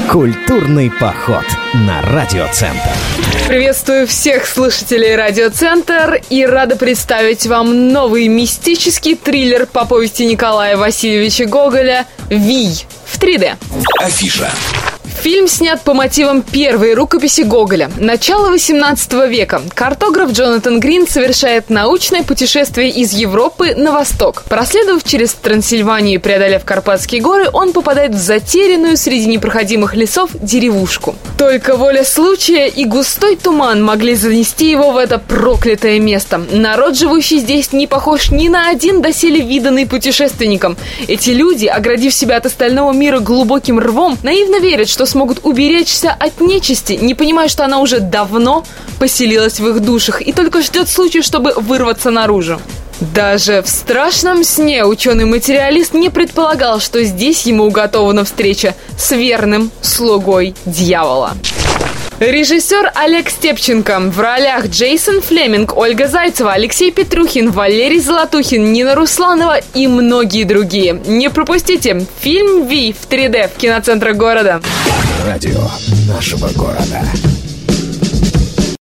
Культурный поход на Радиоцентр. Приветствую всех слушателей Радиоцентр и рада представить вам новый мистический триллер по повести Николая Васильевича Гоголя «Вий» в 3D. Афиша. Фильм снят по мотивам первой рукописи Гоголя. Начало XVIII века. Картограф Джонатан Грин совершает научное путешествие из Европы на восток. Проследовав через Трансильванию и преодолев Карпатские горы, он попадает в затерянную среди непроходимых лесов деревушку. Только воля случая и густой туман могли занести его в это проклятое место. Народ, живущий здесь, не похож ни на один доселе виданный путешественником. Эти люди, оградив себя от остального мира глубоким рвом, наивно верят, что смогут уберечься от нечисти, не понимая, что она уже давно поселилась в их душах и только ждет случая, чтобы вырваться наружу. Даже в страшном сне ученый-материалист не предполагал, что здесь ему уготована встреча с верным слугой дьявола. Режиссер Олег Степченко. В ролях Джейсон Флеминг, Ольга Зайцева, Алексей Петрухин, Валерий Золотухин, Нина Русланова и многие другие. Не пропустите фильм «Вий» в 3D в киноцентрах города. Радио нашего города.